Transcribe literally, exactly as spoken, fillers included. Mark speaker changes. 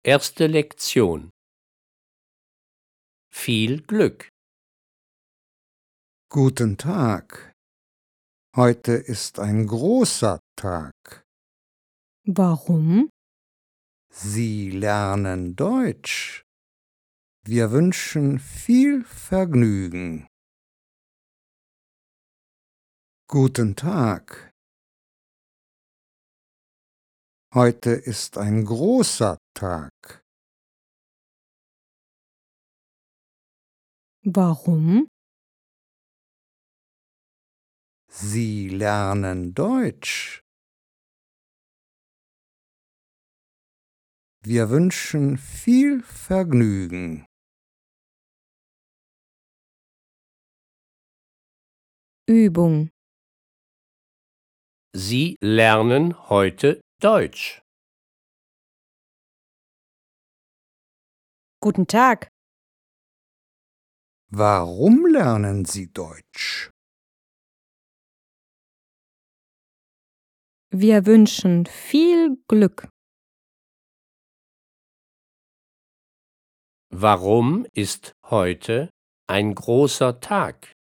Speaker 1: Erste Lektion. Viel Glück.
Speaker 2: Guten Tag. Heute ist ein großer Tag.
Speaker 3: Warum?
Speaker 2: Sie lernen Deutsch. Wir wünschen viel Vergnügen. Guten Tag. Heute ist ein großer Tag.
Speaker 3: Warum?
Speaker 2: Sie lernen Deutsch. Wir wünschen viel Vergnügen.
Speaker 3: Übung.
Speaker 1: Sie lernen heute Deutsch.
Speaker 3: Guten Tag.
Speaker 2: Warum lernen Sie Deutsch?
Speaker 3: Wir wünschen viel Glück.
Speaker 1: Warum ist heute ein großer Tag?